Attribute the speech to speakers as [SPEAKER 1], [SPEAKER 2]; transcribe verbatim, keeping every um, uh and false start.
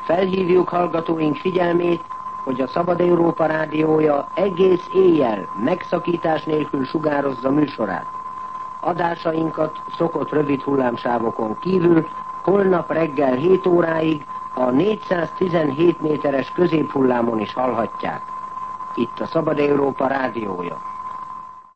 [SPEAKER 1] Felhívjuk hallgatóink figyelmét, hogy a Szabad Európa rádiója egész éjjel megszakítás nélkül sugározza műsorát. Adásainkat szokott rövid hullámsávokon kívül holnap reggel hét óráig a négyszáztizenhét méteres középhullámon is hallhatják. Itt a Szabad Európa rádiója.